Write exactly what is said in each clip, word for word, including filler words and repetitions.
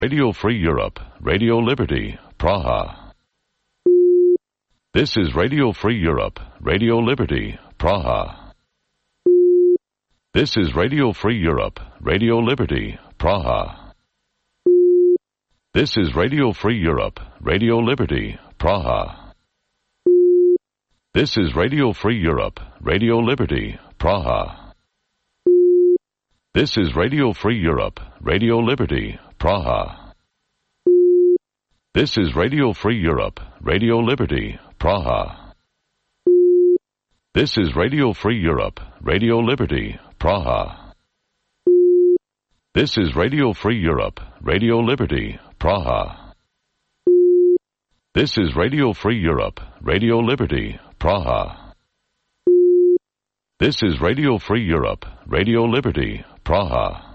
Radio Free Europe, Radio Liberty, Praha. This is Radio Free Europe, Radio Liberty, Praha. This is Radio Free Europe, Radio Liberty, Praha. This is Radio Free Europe, Radio Liberty, Praha. This is Radio Free Europe, Radio Liberty, Praha. This is Radio Free Europe, Radio Liberty, Praha. This is Radio Free Europe, Radio Liberty, Praha. This is Radio Free Europe, Radio Liberty, Praha. This is Radio Free Europe, Radio Liberty, Praha. This is Radio Free Europe, Radio Liberty, Praha. This is Radio Free Europe, Radio Liberty, Praha.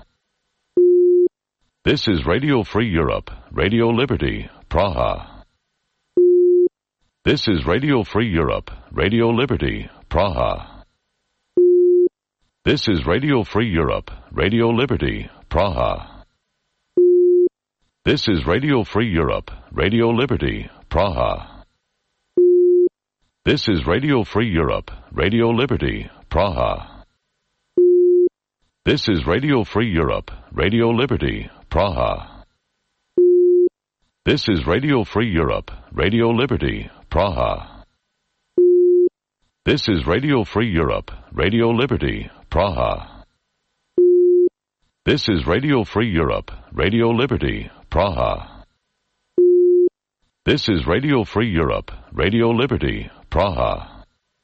This is Radio Free Europe, Radio Liberty, Praha. This is Radio Free Europe, Radio Liberty, Praha. This is Radio Free Europe, Radio Liberty, Praha. This is Radio Free Europe, Radio Liberty, Praha. This is Radio Free Europe, Radio Liberty, Praha. This is Radio Free Europe, Radio Liberty, Praha. This is Radio Free Europe, Radio Liberty, Praha. This is Radio Free Europe, Radio Liberty, Praha. This is Radio Free Europe, Radio Liberty, Praha. This is Radio Free Europe, Radio Liberty, Praha.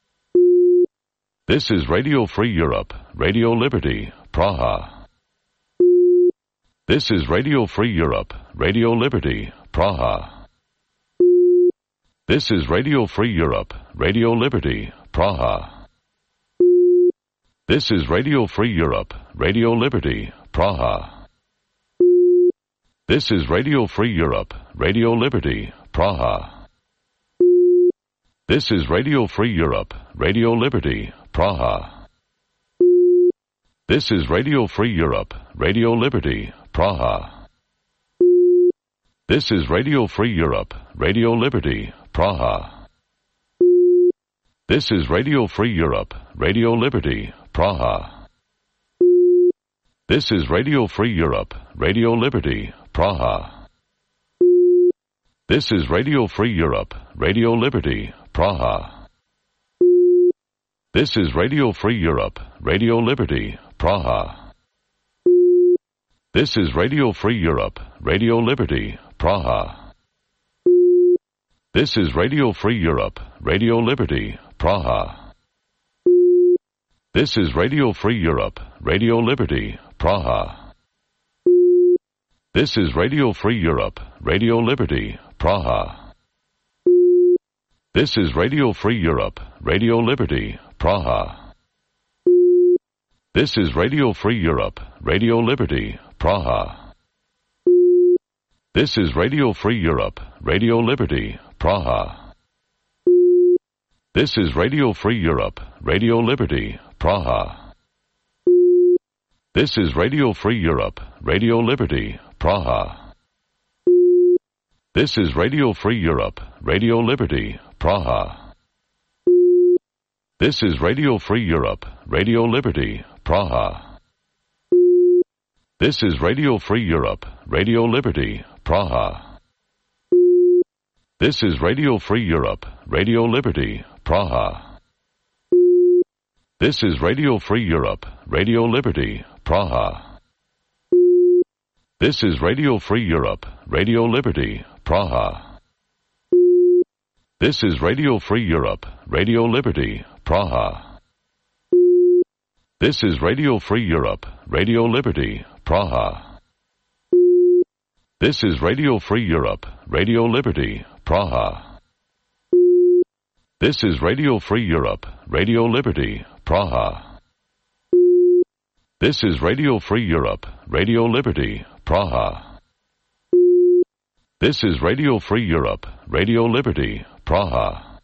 This is Radio Free Europe, Radio Liberty, Praha. This is Radio Free Europe, Radio Liberty, Praha. This is Radio Free Europe, Radio Liberty, Praha. This is Radio Free Europe, Radio Liberty, Praha. This is Radio Free Europe, Radio Liberty, Praha. This is Radio Free Europe, Radio Liberty, Praha. This is Radio Free Europe, Radio Liberty, Praha. This is Radio Free Europe, Radio Liberty, Praha. This is Radio Free Europe, Radio Liberty, Praha. This is Radio Free Europe, Radio Liberty, Praha. This is Radio Free Europe, Radio Liberty, Praha. This is Radio Free Europe, Radio Liberty, Praha. This is Radio Free Europe, Radio Liberty, Praha. This is Radio Free Europe, Radio Liberty, Praha. This is Radio Free Europe, Radio Liberty, Praha. This is Radio Free Europe, Radio Liberty, Praha. This is Radio Free Europe, Radio Liberty, Praha. This is Radio Free Europe, Radio Liberty, Praha. This is Radio Free Europe, Radio Liberty, Praha. This is Radio Free Europe, Radio Liberty, Praha. This is Radio Free Europe, Radio Liberty, Praha. This is Radio Free Europe, Radio Liberty, Praha. This is Radio Free Europe, Radio Liberty, Praha. This is Radio Free Europe, Radio Liberty, Praha. This is Radio Free Europe, Radio Liberty, Praha. This is Radio Free Europe, Radio Liberty, Praha. This is Radio Free Europe, Radio Liberty, Praha. This is Radio Free Europe, Radio Liberty, Praha. This is Radio Free Europe, Radio Liberty, Praha. This is Radio Free Europe, Radio Liberty, Praha. This is Radio Free Europe, Radio Liberty, Praha. This is Radio Free Europe, Radio Liberty, Praha. This is Radio Free Europe, Radio Liberty, Praha.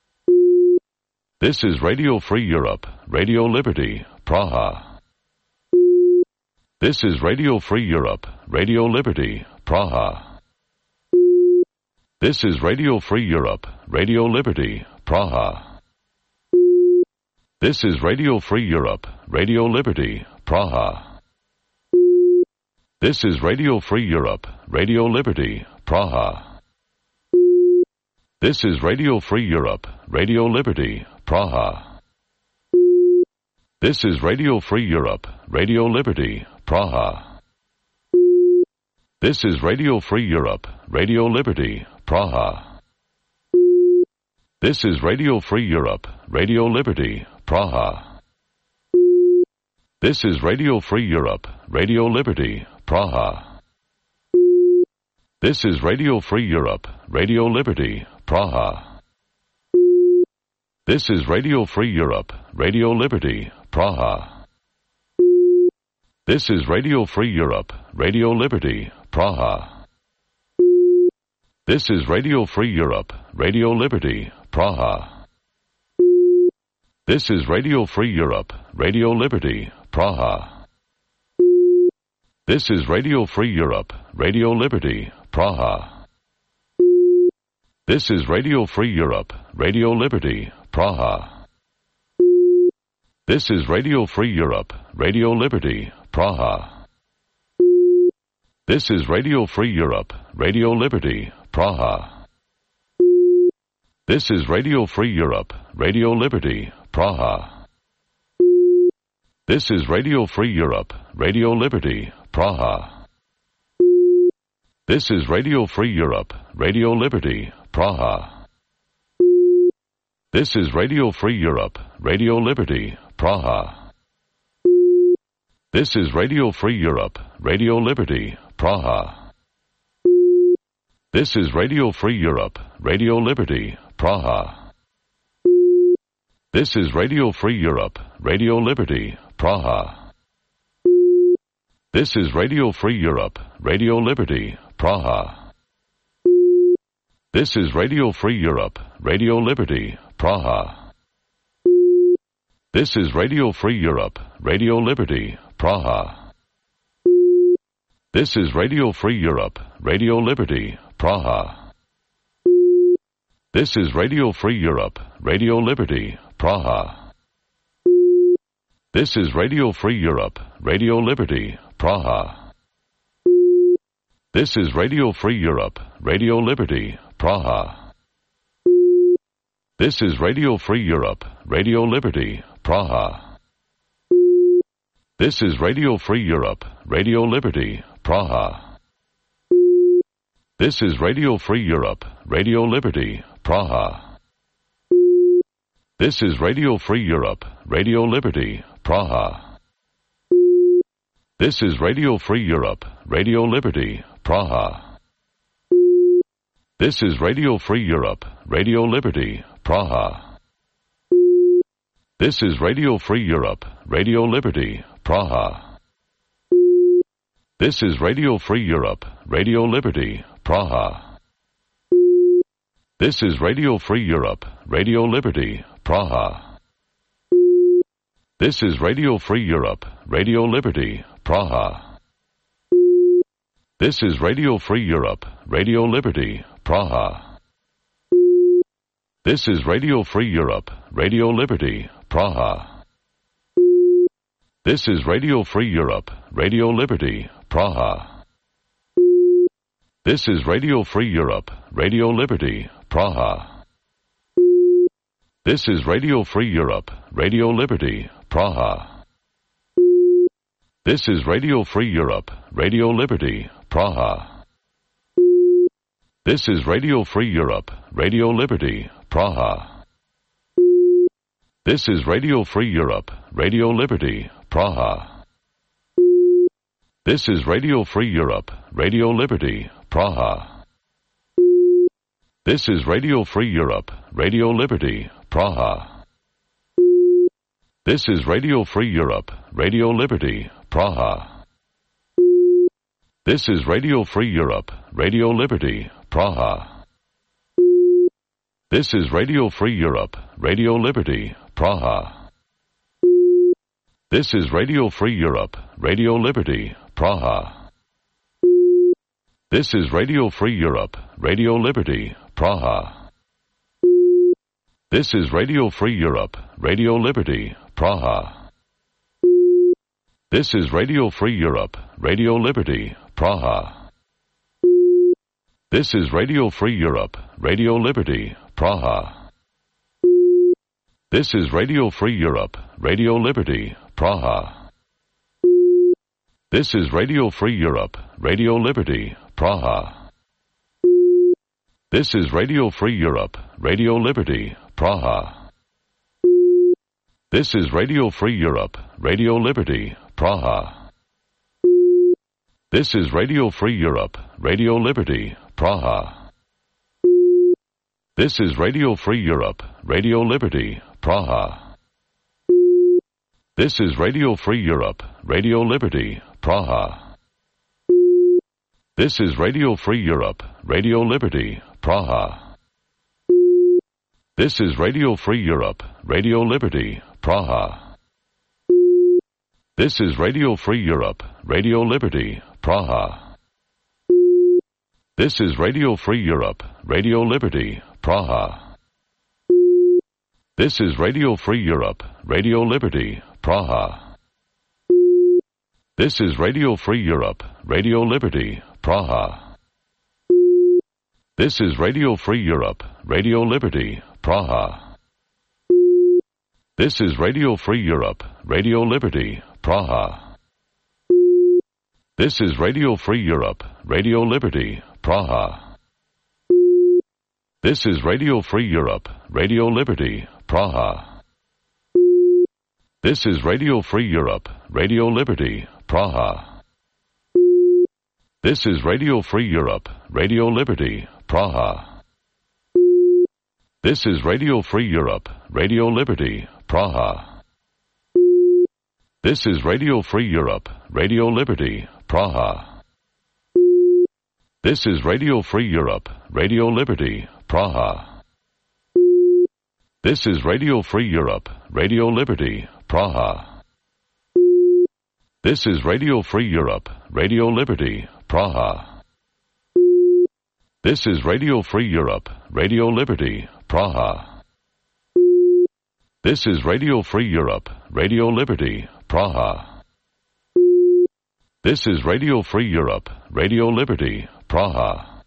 This is Radio Free Europe, Radio Liberty, Praha. This is Radio Free Europe, Radio Liberty, Praha. This is Radio Free Europe, Radio Liberty, Praha. This is Radio Free Europe, Radio Liberty, Praha. This is Radio Free Europe, Radio Liberty, Praha. This is Radio Free Europe, Radio Liberty, Praha. This is Radio Free Europe, Radio Liberty, Praha. This is Radio Free Europe, Radio Liberty, Praha. This is Radio Free Europe, Radio Liberty, Praha. This is Radio Free Europe, Radio Liberty, Praha. This is Radio Free Europe, Radio Liberty, Praha. This is Radio Free Europe, Radio Liberty, Praha. This is Radio Free Europe, Radio Liberty, Praha. This is Radio Free Europe, Radio Liberty, Praha. This is Radio Free Europe, Radio Liberty, Praha. This is Radio Free Europe, Radio Liberty, Praha. This is Radio Free Europe, Radio Liberty, Praha. This is Radio Free Europe, Radio Liberty, Praha. This is Radio Free Europe, Radio Liberty, Praha. This is Radio Free Europe, Radio Liberty, Praha. This is Radio Free Europe, Radio Liberty, Praha. This is Radio Free Europe, Radio Liberty, Praha. This is Radio Free Europe, Radio Liberty, Praha. This is Radio Free Europe, Radio Liberty, Praha. This is Radio Free Europe, Radio Liberty, Praha. This is Radio Free Europe, Radio Liberty, Praha. This is Radio Free Europe, Radio Liberty, Praha. This is Radio Free Europe, Radio Liberty, Praha. This is Radio Free Europe, Radio Liberty, Praha. This is Radio Free Europe, Radio Liberty, Praha. This is Radio Free Europe, Radio Liberty, Praha. This is Radio Free Europe, Radio Liberty, Praha. This is Radio Free Europe, Radio Liberty, Praha. This is Radio Free Europe, Radio Liberty, Praha. This is Radio Free Europe, Radio Liberty, Praha. This is Radio Free Europe, Radio Liberty, Praha. This is Radio Free Europe, Radio Liberty, Praha. This is Radio Free Europe, Radio Liberty, Praha. This is Radio Free Europe, Radio Liberty, Praha. This is Radio Free Europe, Radio Liberty, Praha. This is Radio Free Europe, Radio Liberty, Praha. This is Radio Free Europe, Radio Liberty, Praha. This is Radio Free Europe, Radio Liberty, Praha. This is Radio Free Europe, Radio Liberty, Praha. This is Radio Free Europe, Radio Liberty, Praha. This is Radio Free Europe, Radio Liberty, Praha. This is Radio Free Europe, Radio Liberty, Praha. This is Radio Free Europe, Radio Liberty, Praha. This is Radio Free Europe, Radio Liberty, Praha. This is Radio Free Europe, Radio Liberty, Praha. This is Radio Free Europe, Radio Liberty, Praha. This is Radio Free Europe, Radio Liberty, Praha. This is Radio Free Europe, Radio Liberty, Praha. This is Radio Free Europe, Radio Liberty, Praha. This is Radio Free Europe, Radio Liberty, Praha. This is Radio Free Europe, Radio Liberty, Praha. This is Radio Free Europe, Radio Liberty, Praha. This is Radio Free Europe, Radio Liberty, Praha. This is Radio Free Europe, Radio Liberty, Praha. This is Radio Free Europe, Radio Liberty, Praha. This is Radio Free Europe, Radio Liberty, Praha. This is Radio Free Europe, Radio Liberty, Praha. This is Radio Free Europe, Radio Liberty, Praha. This is Radio Free Europe, Radio Liberty, Praha. This is Radio Free Europe, Radio Liberty, Praha. This is Radio Free Europe, Radio Liberty, Praha. This is Radio Free Europe, Radio Liberty, Praha. This is Radio Free Europe, Radio Liberty, Praha. This is Radio Free Europe, Radio Liberty, Praha. This is Radio Free Europe, Radio Liberty, Praha. This is Radio Free Europe, Radio Liberty, Praha. This is Radio Free Europe, Radio Liberty, Praha. This is Radio Free Europe, Radio Liberty, Praha. This is Radio Free Europe, Radio Liberty, Praha. This is Radio Free Europe, Radio Liberty, Praha. This is Radio Free Europe, Radio Liberty, Praha. This is Radio Free Europe, Radio Liberty, Praha. This is Radio Free Europe, Radio Liberty, Praha. This is Radio Free Europe, Radio Liberty, Praha. This is Radio Free Europe, Radio Liberty, Praha. This is Radio Free Europe, Radio Liberty, Praha. This is Radio Free Europe, Radio Liberty, Praha. This is Radio Free Europe, Radio Liberty, Praha. This is Radio Free Europe, Radio Liberty, Praha. This is Radio Free Europe, Radio Liberty, Praha. This is Radio Free Europe, Radio Liberty, Praha. This is Radio Free Europe, Radio Liberty, Praha. This is Radio Free Europe, Radio Liberty, Praha.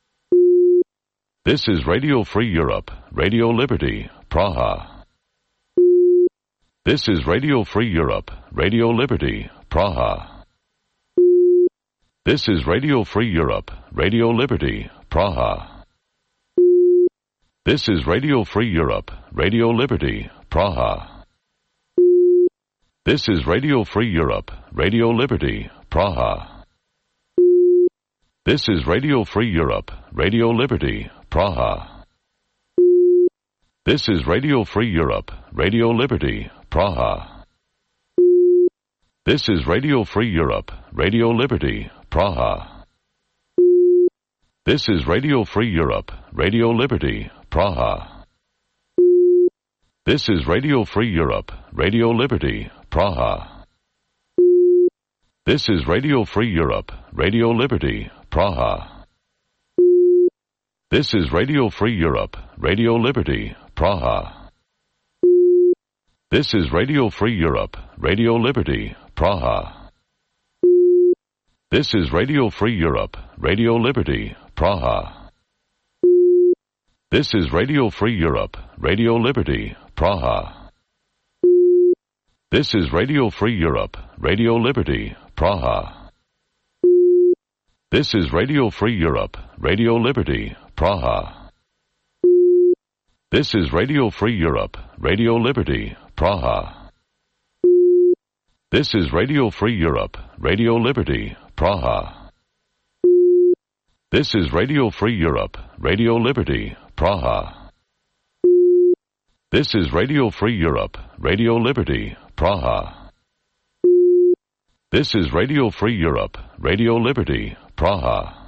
This is Radio Free Europe, Radio Liberty, Praha. This is Radio Free Europe, Radio Liberty, Praha. This is Radio Free Europe, Radio Liberty, Praha. This is Radio Free Europe, Radio Liberty, Praha. This is Radio Free Europe, Radio Liberty, Praha. This is Radio Free Europe, Radio Liberty, Praha. This is Radio Free Europe, Radio Liberty, Praha. This is Radio Free Europe, Radio Liberty, Praha. This is Radio Free Europe, Radio Liberty, Praha. This is Radio Free Europe, Radio Liberty, Praha. This is Radio Free Europe, Radio Liberty, Praha. This is Radio Free Europe, Radio Liberty, Praha. This is Radio Free Europe, Radio Liberty, Praha. This is Radio Free Europe, Radio Liberty, Praha. This is Radio Free Europe, Radio Liberty, Praha. This is Radio Free Europe, Radio Liberty, Praha. This is Radio Free Europe, Radio Liberty, Praha. This is Radio Free Europe, Radio Liberty, Praha. This is Radio Free Europe, Radio Liberty, Praha. This is Radio Free Europe, Radio Liberty, Praha. This is Radio Free Europe, Radio Liberty, Praha. This is Radio Free Europe, Radio Liberty, Praha.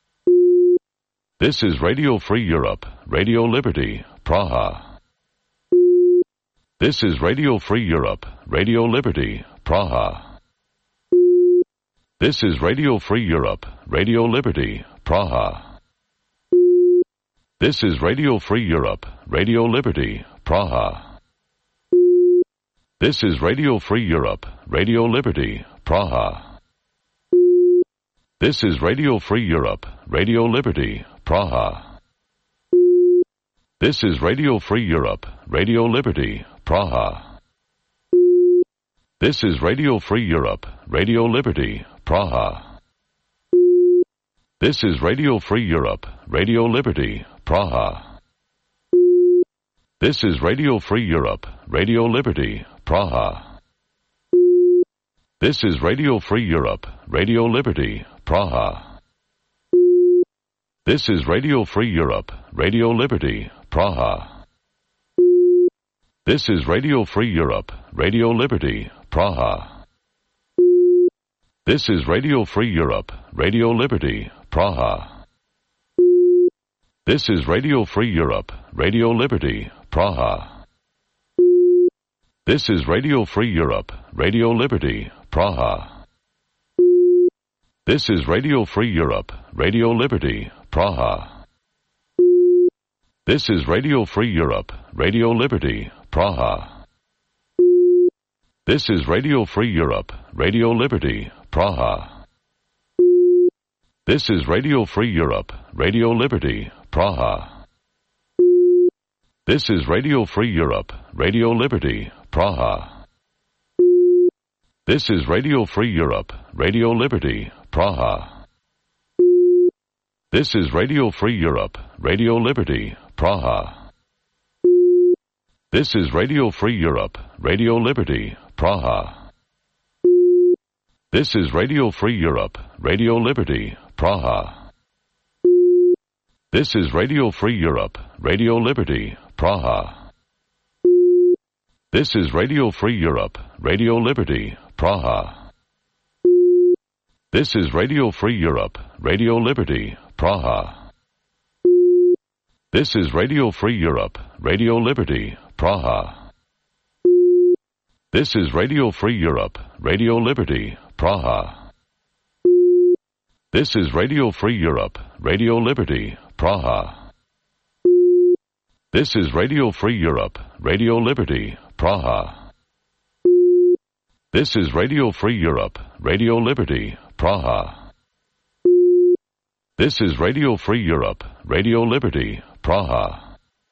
This is Radio Free Europe, Radio Liberty, Praha. This is Radio Free Europe, Radio Liberty, Praha. This is Radio Free Europe, Radio Liberty, Praha. This is Radio Free Europe, Radio Liberty, Praha. This is Radio Free Europe, Radio Liberty, Praha. This is Radio Free Europe, Radio Liberty, Praha. This is Radio Free Europe, Radio Liberty, Praha. This is Radio Free Europe, Radio Liberty, Praha. This is Radio Free Europe, Radio Liberty, Praha. This is Radio Free Europe, Radio Liberty, Praha. This is Radio Free Europe, Radio Liberty, Praha. This is Radio Free Europe, Radio Liberty, Praha. This is Radio Free Europe, Radio Liberty, Praha. This is Radio Free Europe, Radio Liberty, Praha. This is Radio Free Europe, Radio Liberty, Praha. This is Radio Free Europe, Radio Liberty, Praha. This is Radio Free Europe, Radio Liberty, Praha. This is Radio Free Europe, Radio Liberty, Praha. This is Radio Free Europe, Radio Liberty, Praha. This is Radio Free Europe, Radio Liberty, Praha. This is Radio Free Europe, Radio Liberty, Praha. This is Radio Free Europe, Radio Liberty, Praha. This is Radio Free Europe, Radio Liberty, Praha. This is Radio Free Europe, Radio Liberty, Praha. This is Radio Free Europe, Radio Liberty, Praha. This is Radio Free Europe, Radio Liberty, Praha. This is Radio Free Europe, Radio Liberty, Praha. This is Radio Free Europe, Radio Liberty, Praha. This is Radio Free Europe, Radio Liberty, Praha. This is Radio Free Europe, Radio Liberty, Praha. This is Radio Free Europe, Radio Liberty, Praha. This is Radio Free Europe, Radio Liberty, Praha. This is Radio Free Europe, Radio Liberty, Praha. This is Radio Free Europe, Radio Liberty, Praha.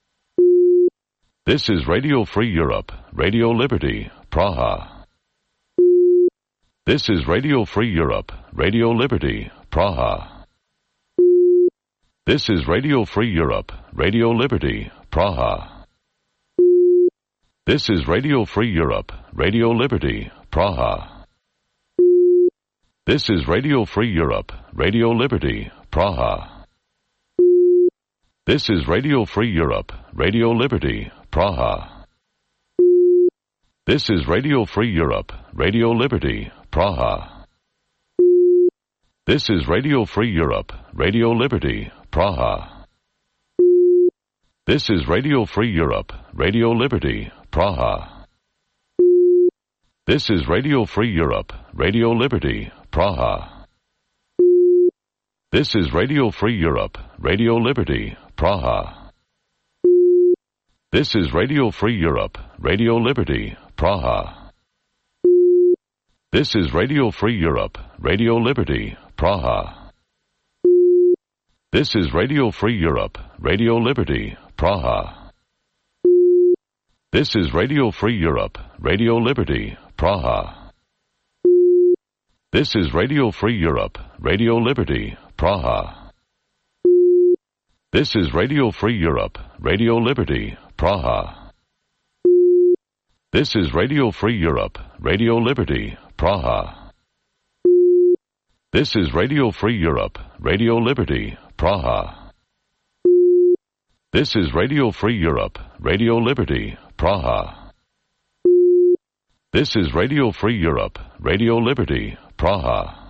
This is Radio Free Europe, Radio Liberty, Praha. This is Radio Free Europe, Radio Liberty, Praha. This is Radio Free Europe, Radio Liberty, Praha. This is Radio Free Europe, Radio Liberty, Praha. This is Radio Free Europe, Radio Liberty, Praha. This is Radio Free Europe, Radio Liberty, Praha. This is Radio Free Europe, Radio Liberty, Praha. This is Radio Free Europe, Radio Liberty, Praha. This is Radio Free Europe, Radio Liberty, Praha. This is Radio Free Europe, Radio Liberty, Praha. This is Radio Free Europe, Radio Liberty, Praha. This is Radio Free Europe, Radio Liberty, Praha. This is Radio Free Europe, Radio Liberty, Praha. This is Radio Free Europe, Radio Liberty, Praha. This is Radio Free Europe, Radio Liberty, Praha. This is Radio Free Europe, Radio Liberty, Praha. This is Radio Free Europe, Radio Liberty, Praha. This is Radio Free Europe, Radio Liberty, Praha. This is Radio Free Europe, Radio Liberty, Praha. This is Radio Free Europe, Radio Liberty, Praha. This is Radio Free Europe, Radio Liberty, Praha.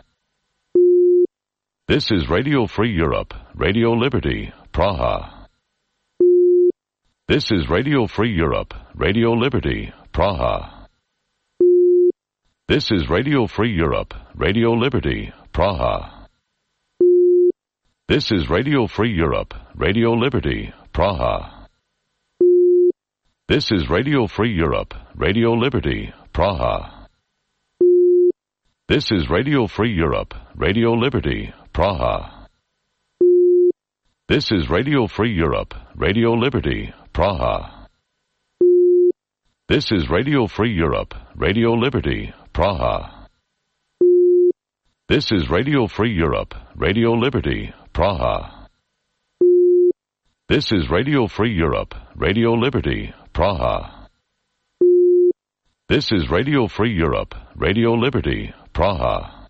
This is Radio Free Europe, Radio Liberty, Praha. This is Radio Free Europe, Radio Liberty, Praha. This is Radio Free Europe, Radio Liberty, Praha. This is Radio Free Europe, Radio Liberty, Praha. This is Radio Free Europe, Radio Liberty, Praha. This is Radio Free Europe, Radio Liberty, Praha. This is Radio Free Europe, Radio Liberty, Praha. This is Radio Free Europe, Radio Liberty, Praha. This is Radio Free Europe, Radio Liberty, Praha. This is Radio Free Europe, Radio Liberty, Praha. This is Radio Free Europe, Radio Liberty, Praha.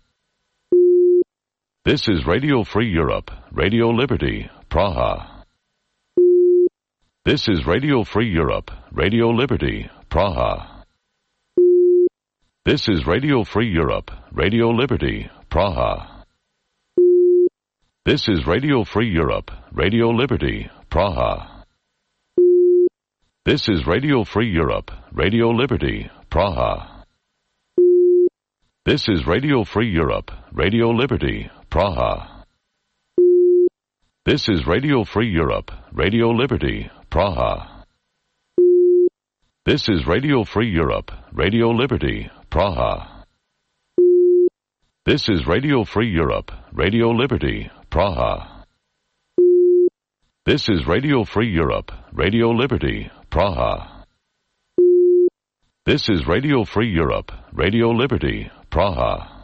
This is Radio Free Europe, Radio Liberty, Praha. This is Radio Free Europe, Radio Liberty, Praha. This is Radio Free Europe, Radio Liberty, Praha. This is Radio Free Europe, Radio Liberty, Praha. This is Radio Free Europe, Radio Liberty, Praha. This is Radio Free Europe, Radio Liberty, Praha. This is Radio Free Europe, Radio Liberty, Praha. This is Radio Free Europe, Radio Liberty, Praha. This is Radio Free Europe, Radio Liberty, Praha. This is Radio Free Europe, Radio Liberty, Praha. This is Radio Free Europe, Radio Liberty, Praha.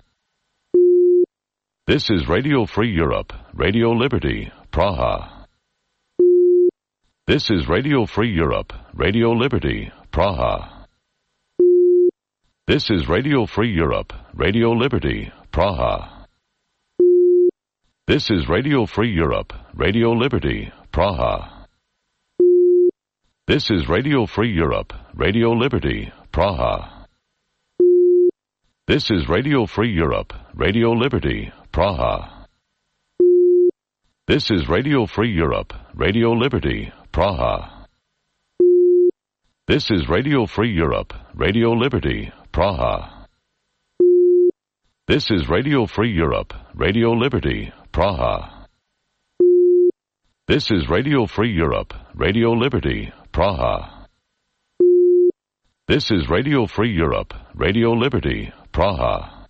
This is Radio Free Europe, Radio Liberty, Praha. This is Radio Free Europe, Radio Liberty, Praha. This is Radio Free Europe, Radio Liberty, Praha. This is Radio Free Europe, Radio Liberty, Praha. This is Radio Free Europe, Radio Liberty, Praha. This is Radio Free Europe, Radio Liberty, Praha. This is Radio Free Europe, Radio Liberty, Praha. This is Radio Free Europe, Radio Liberty, Praha. This is Radio Free Europe, Radio Liberty, Praha. This is Radio Free Europe, Radio Liberty, Praha. This is Radio Free Europe, Radio Liberty, Praha.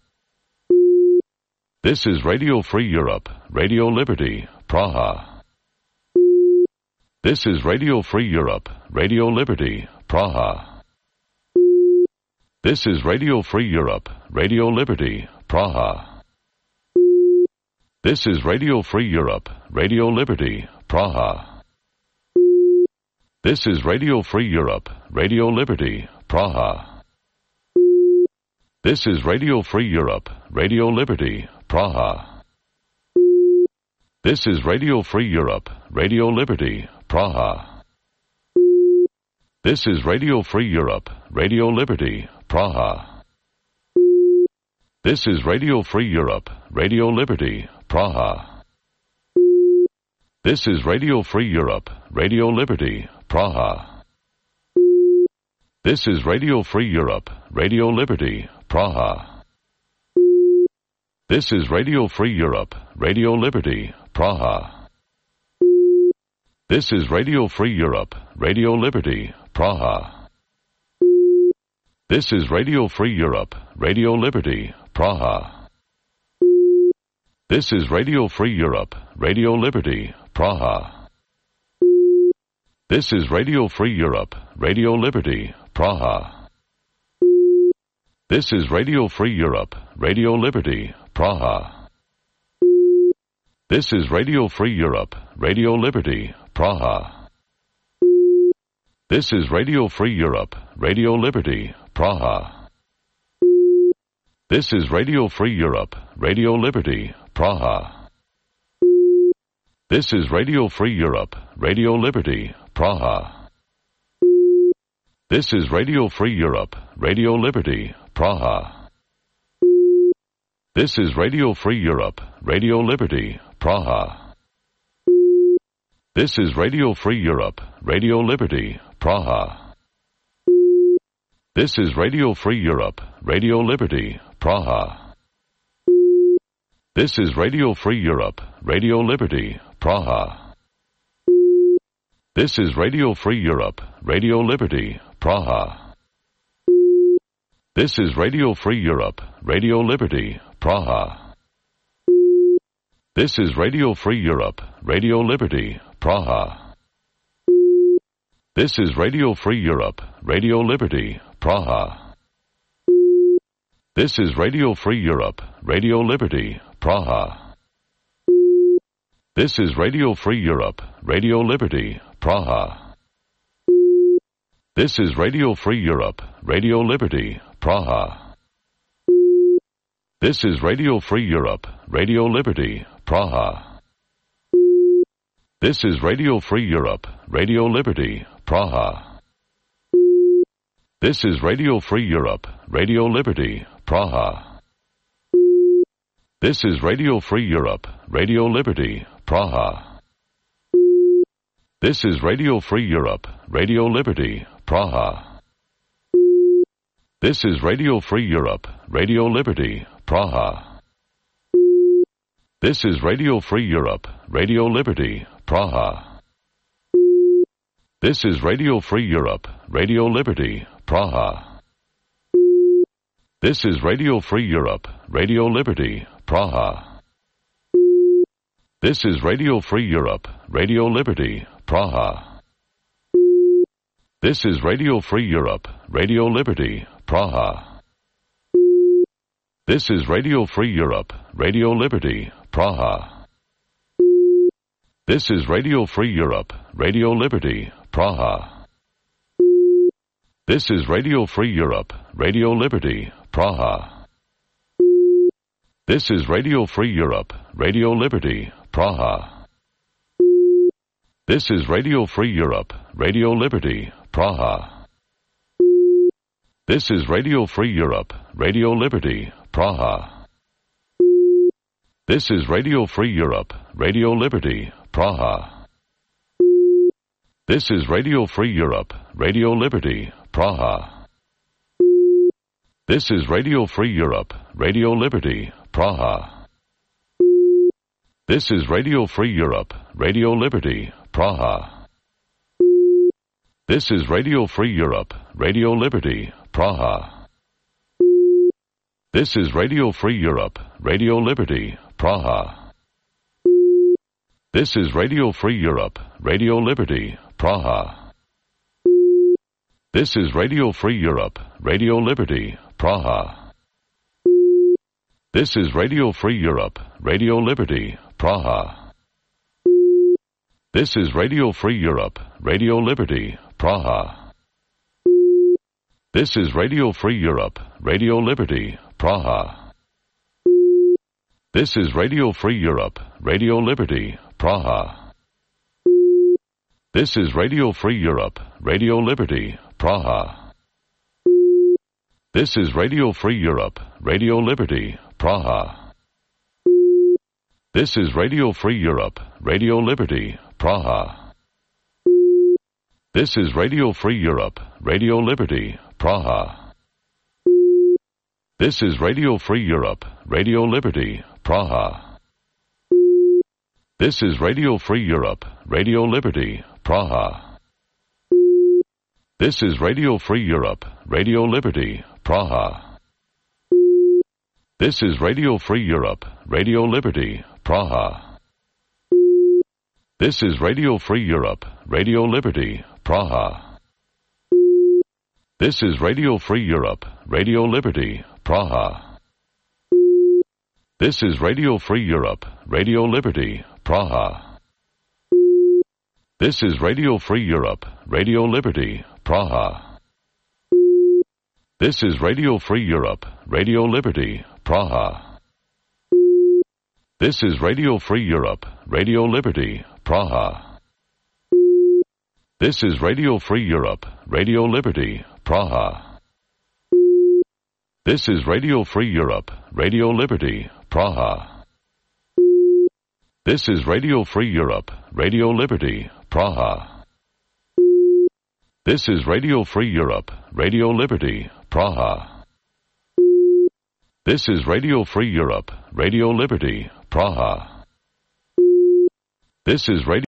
This is Radio Free Europe, Radio Liberty, Praha. This is Radio Free Europe, Radio Liberty, Praha. This is Radio Free Europe, Radio Liberty, Praha. This is Radio Free Europe, Radio Liberty, Praha. This is Radio Free Europe, Radio Liberty, Praha. This is Radio Free Europe, Radio Liberty, Praha. This is Radio Free Europe, Radio Liberty, Praha. This is Radio Free Europe, Radio Liberty, Praha. This is Radio Free Europe, Radio Liberty, Praha. This is Radio Free Europe, Radio Liberty, Praha. This is Radio Free Europe, Radio Liberty, Praha. This is Radio Free Europe, Radio Liberty, Praha. This is Radio Free Europe, Radio Liberty, Praha. This is Radio Free Europe, Radio Liberty, Praha. This is Radio Free Europe, Radio Liberty, Praha. This is Radio Free Europe, Radio Liberty, Praha. This is Radio Free Europe, Radio Liberty, Praha. This is Radio Free Europe, Radio Liberty, Praha. This is Radio Free Europe, Radio Liberty, Praha. This is Radio Free Europe, Radio Liberty, Praha. This is Radio Free Europe, Radio Liberty, Praha. This is Radio Free Europe, Radio Liberty, Praha. This is Radio Free Europe, Radio Liberty, Praha. This is Radio Free Europe, Radio Liberty, Praha. This is Radio Free Europe, Radio Liberty, Praha. This is Radio Free Europe, Radio Liberty, Praha. This is Radio Free Europe, Radio Liberty, Praha. This is Radio Free Europe, Radio Liberty, Praha. This is Radio Free Europe, Radio Liberty, Praha. This is Radio Free Europe, Radio Liberty, Praha. This is Radio Free Europe, Radio Liberty, Praha. This is Radio Free Europe, Radio Liberty, Praha. This is Radio Free Europe, Radio Liberty, Praha. This is Radio Free Europe, Radio Liberty, Praha. This is Radio Free Europe, Radio Liberty, Praha. This is Radio Free Europe, Radio Liberty, Praha. This is Radio Free Europe, Radio Liberty, Praha. This is Radio Free Europe, Radio Liberty, Praha. This is Radio Free Europe, Radio Liberty, Praha. This is Radio Free Europe, Radio Liberty, Praha. This is Radio Free Europe, Radio Liberty, Praha. This is Radio Free Europe, Radio Liberty, Praha. This is Radio Free Europe, Radio Liberty, Praha. This is Radio Free Europe, Radio Liberty, Praha. This is Radio Free Europe, Radio Liberty, Praha. This is Radio Free Europe, Radio Liberty, Praha. This is Radio Free Europe, Radio Liberty, Praha. This is Radio Free Europe, Radio Liberty, Praha. This is Radio Free Europe, Radio Liberty, Praha. This is Radio Free Europe, Radio Liberty, Praha. This is Radio Free Europe, Radio Liberty, Praha. This is Radio Free Europe, Radio Liberty, Praha. This is Radio Free Europe, Radio Liberty, Praha. This is Radio Free Europe, Radio Liberty, Praha. This is Radio Free Europe, Radio Liberty, Praha. This is Radio Free Europe, Radio Liberty, Praha. This is Radio Free Europe, Radio Liberty, Praha. This is Radio Free Europe, Radio Liberty, Praha. This is Radio Free Europe, Radio Liberty, Praha. This is Radio Free Europe, Radio Liberty, Praha. This is Radio Free Europe, Radio Liberty, Praha. This is Radio Free Europe, Radio Liberty, Praha. This is Radio Free Europe, Radio Liberty, Praha. This is Radio Free Europe, Radio Liberty, Praha. This is Radio Free Europe, Radio Liberty, Praha. This is Radio Free Europe, Radio Liberty, Praha. This is Radio Free Europe, Radio Liberty, Praha. This is Radio Free Europe, Radio Liberty, Praha. This is Radio Free Europe, Radio Liberty, Praha. This is Radio Free Europe, Radio Liberty, Praha. This is Radio Free Europe, Radio Liberty, Praha. This is Radio Free Europe, Radio Liberty, Praha. This is Radio Free Europe, Radio Liberty, Praha. This is Radio Free Europe, Radio Liberty, Praha. This is Radio Free Europe, Radio Liberty, Praha. This is Radio Free Europe, Radio Liberty, Praha. This is Radio Free Europe, Radio Liberty, Praha. This is Radio Free Europe, Radio Liberty, Praha. This is Radio Free Europe, Radio Liberty, Praha. This is Radio Free Europe, Radio Liberty, Praha. This is Radio Free Europe, Radio Liberty, Praha. This is Radio